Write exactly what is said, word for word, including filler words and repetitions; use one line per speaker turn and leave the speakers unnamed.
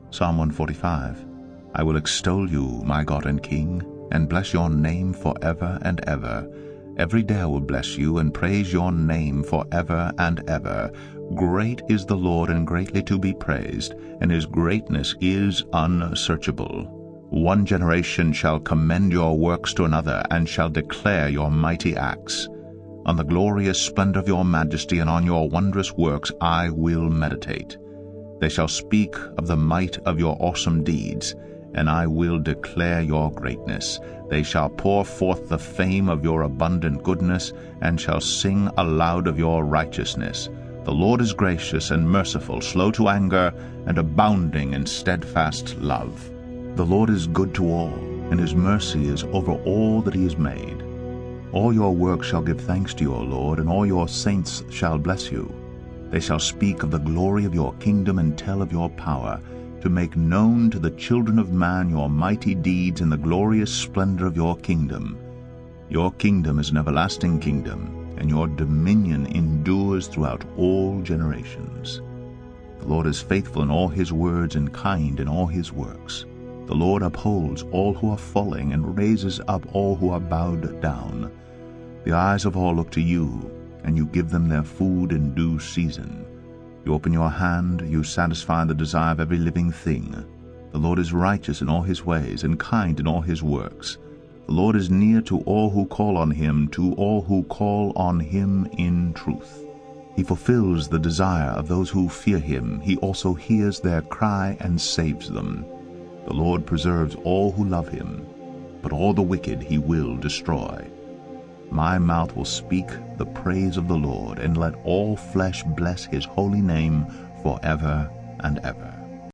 Psalm one forty-five. I will extol you, my God and King, and bless your name forever and ever. Every day I will bless you and praise your name forever and ever. Great is the Lord and greatly to be praised, and his greatness is unsearchable. One generation shall commend your works to another, and shall declare your mighty acts. On the glorious splendor of your majesty and on your wondrous works I will meditate. They shall speak of the might of your awesome deeds, and I will declare your greatness. They shall pour forth the fame of your abundant goodness, and shall sing aloud of your righteousness. The Lord is gracious and merciful, slow to anger, and abounding in steadfast love. The Lord is good to all, and his mercy is over all that he has made. All your works shall give thanks to your Lord, and all your saints shall bless you. They shall speak of the glory of your kingdom and tell of your power, to make known to the children of man your mighty deeds and the glorious splendor of your kingdom. Your kingdom is an everlasting kingdom, and your dominion endures throughout all generations. The Lord is faithful in all his words and kind in all his works. The Lord upholds all who are falling and raises up all who are bowed down. The eyes of all look to you, and you give them their food in due season. You open your hand, you satisfy the desire of every living thing. The Lord is righteous in all his ways, and kind in all his works. The Lord is near to all who call on him, to all who call on him in truth. He fulfills the desire of those who fear him. He also hears their cry and saves them. The Lord preserves all who love him, but all the wicked he will destroy. My mouth will speak the praise of the Lord, and let all flesh bless his holy name forever and ever.